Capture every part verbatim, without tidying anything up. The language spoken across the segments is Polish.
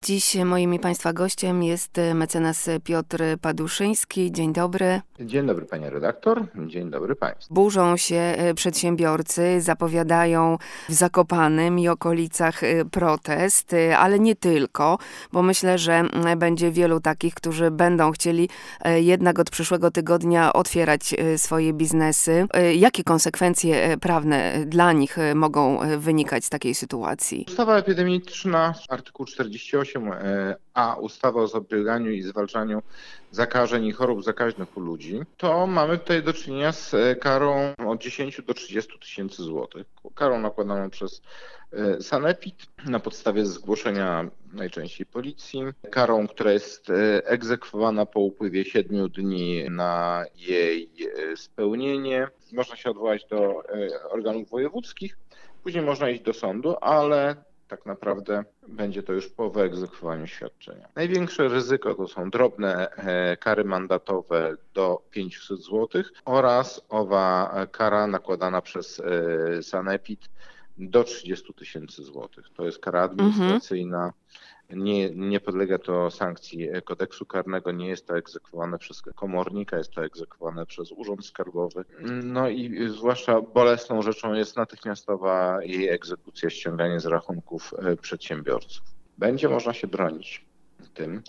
Dziś moim i Państwa gościem jest mecenas Piotr Paduszyński. Dzień dobry. Dzień dobry pani redaktor, dzień dobry państwu. Burzą się przedsiębiorcy, zapowiadają w Zakopanem i okolicach protest, ale nie tylko, bo myślę, że będzie wielu takich, którzy będą chcieli jednak od przyszłego tygodnia otwierać swoje biznesy. Jakie konsekwencje prawne dla nich mogą wynikać z takiej sytuacji? Ustawa epidemiczna, artykuł czterdzieści osiem a ustawa o zapobieganiu i zwalczaniu zakażeń i chorób zakaźnych u ludzi, to mamy tutaj do czynienia z karą od dziesięciu do trzydziestu tysięcy złotych. Karą nakładaną przez sanepid na podstawie zgłoszenia najczęściej policji. Karą, która jest egzekwowana po upływie siedmiu dni na jej spełnienie. Można się odwołać do organów wojewódzkich, później można iść do sądu, ale tak naprawdę będzie to już po wyegzekwowaniu świadczenia. Największe ryzyko to są drobne kary mandatowe do pięciuset złotych oraz owa kara nakładana przez sanepid do trzydziestu tysięcy złotych. To jest kara administracyjna. Mhm. Nie, nie podlega to sankcji kodeksu karnego, nie jest to egzekwowane przez komornika, jest to egzekwowane przez Urząd Skarbowy. No i zwłaszcza bolesną rzeczą jest natychmiastowa jej egzekucja, ściąganie z rachunków przedsiębiorców. Będzie można się bronić tym,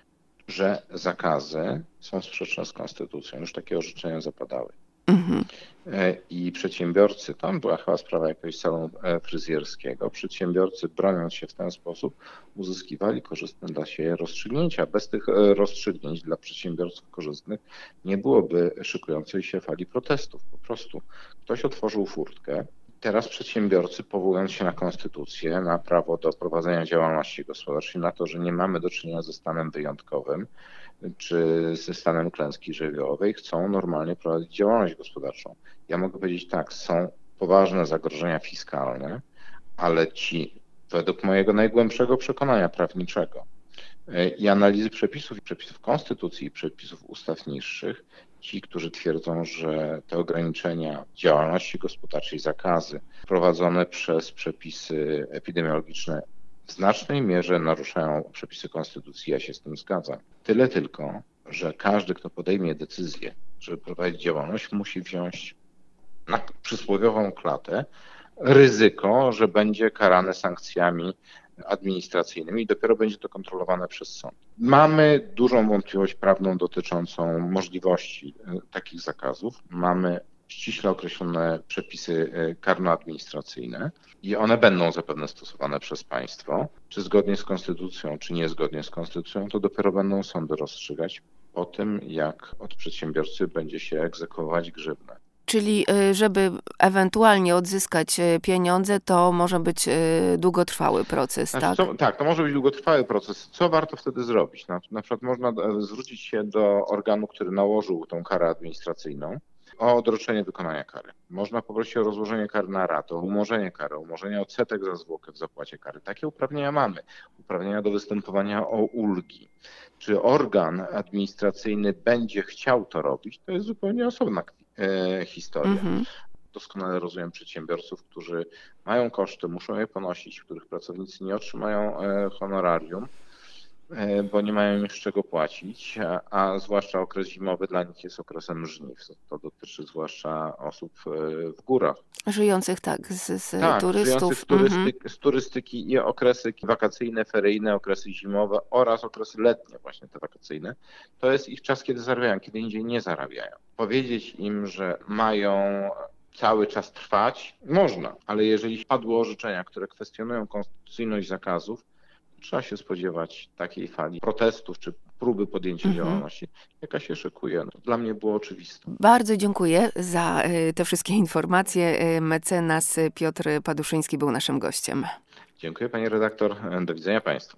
że zakazy są sprzeczne z konstytucją. Już takie orzeczenia zapadały. Mhm. I przedsiębiorcy, tam była chyba sprawa jakiegoś salonu fryzjerskiego, przedsiębiorcy broniąc się w ten sposób uzyskiwali korzystne dla siebie rozstrzygnięcia. Bez tych rozstrzygnięć dla przedsiębiorców korzystnych nie byłoby szykującej się fali protestów. Po prostu ktoś otworzył furtkę. Teraz przedsiębiorcy, powołując się na konstytucję, na prawo do prowadzenia działalności gospodarczej, na to, że nie mamy do czynienia ze stanem wyjątkowym, czy ze stanem klęski żywiołowej, chcą normalnie prowadzić działalność gospodarczą. Ja mogę powiedzieć tak, są poważne zagrożenia fiskalne, ale ci, według mojego najgłębszego przekonania prawniczego i analizy przepisów, przepisów konstytucji i przepisów ustaw niższych, ci, którzy twierdzą, że te ograniczenia działalności gospodarczej, zakazy prowadzone przez przepisy epidemiologiczne w znacznej mierze naruszają przepisy konstytucji, ja się z tym zgadzam. Tyle tylko, że każdy, kto podejmie decyzję, żeby prowadzić działalność, musi wziąć na przysłowiową klatę ryzyko, że będzie karane sankcjami administracyjnymi i dopiero będzie to kontrolowane przez sąd. Mamy dużą wątpliwość prawną dotyczącą możliwości takich zakazów. Mamy ściśle określone przepisy karno-administracyjne i one będą zapewne stosowane przez państwo. Czy zgodnie z konstytucją, czy niezgodnie z konstytucją, to dopiero będą sądy rozstrzygać po tym, jak od przedsiębiorcy będzie się egzekwować grzywnę. Czyli żeby ewentualnie odzyskać pieniądze, to może być długotrwały proces, znaczy, tak? Co, tak, to może być długotrwały proces. Co warto wtedy zrobić? Na, na przykład można zwrócić się do organu, który nałożył tą karę administracyjną, o odroczenie wykonania kary. Można poprosić o rozłożenie kary na ratę, o umorzenie kary, o umorzenie odsetek za zwłokę w zapłacie kary. Takie uprawnienia mamy. Uprawnienia do występowania o ulgi. Czy organ administracyjny będzie chciał to robić, to jest zupełnie osobna e, historia. Mhm. Doskonale rozumiem przedsiębiorców, którzy mają koszty, muszą je ponosić, których pracownicy nie otrzymają e, honorarium, bo nie mają już czego płacić, a, a zwłaszcza okres zimowy dla nich jest okresem żniw. To dotyczy zwłaszcza osób w górach. Żyjących tak, z, z tak, turystów. Żyjących z, turystyk, mm-hmm. z turystyki i okresy wakacyjne, feryjne, okresy zimowe oraz okresy letnie, właśnie te wakacyjne. To jest ich czas, kiedy zarabiają, kiedy indziej nie zarabiają. Powiedzieć im, że mają cały czas trwać, można, ale jeżeli padły orzeczenia, które kwestionują konstytucyjność zakazów, trzeba się spodziewać takiej fali protestów czy próby podjęcia mhm. działalności, jaka się szykuje. No, dla mnie było oczywiste. Bardzo dziękuję za te wszystkie informacje. Mecenas Piotr Paduszyński był naszym gościem. Dziękuję pani redaktor. Do widzenia państwu.